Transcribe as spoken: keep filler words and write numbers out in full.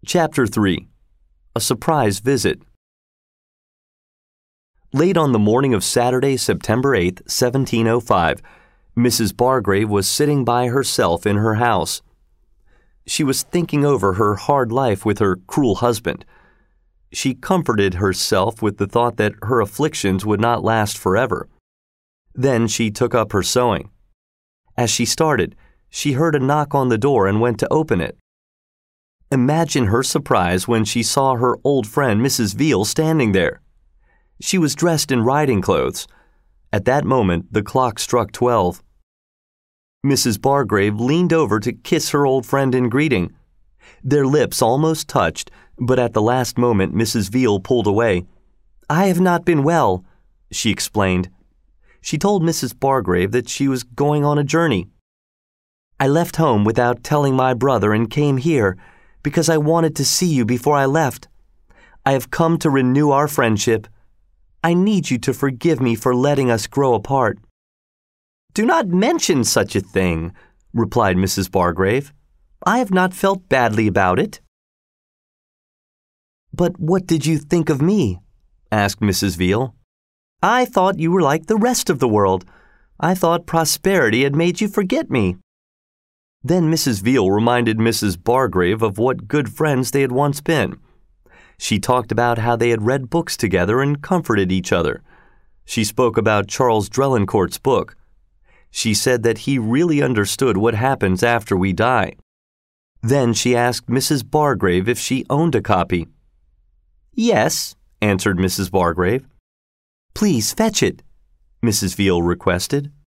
Chapter three. A Surprise Visit. Late on the morning of Saturday, September eighth, seventeen oh five, Missus Bargrave was sitting by herself in her house. She was thinking over her hard life with her cruel husband. She comforted herself with the thought that her afflictions would not last forever. Then she took up her sewing. As she started, she heard a knock on the door and went to open it. Imagine her surprise when she saw her old friend Missus Veal standing there. She was dressed in riding clothes. At that moment, the clock struck twelve. Missus Bargrave leaned over to kiss her old friend in greeting. Their lips almost touched, but at the last moment Missus Veal pulled away. "I have not been well," she explained. She told Missus Bargrave that she was going on a journey. "I left home without telling my brother and came here because I wanted to see you before I left. I have come to renew our friendship. I need you to forgive me for letting us grow apart." "Do not mention such a thing," replied Missus Bargrave. "I have not felt badly about it." "But what did you think of me?" asked Missus Veal. "I thought you were like the rest of the world. I thought prosperity had made you forget me." Then Missus Veal reminded Missus Bargrave of what good friends they had once been. She talked about how they had read books together and comforted each other. She spoke about Charles Drelincourt's book. She said that he really understood what happens after we die. Then she asked Missus Bargrave if she owned a copy. "Yes," answered Missus Bargrave. "Please fetch it," Missus Veal requested.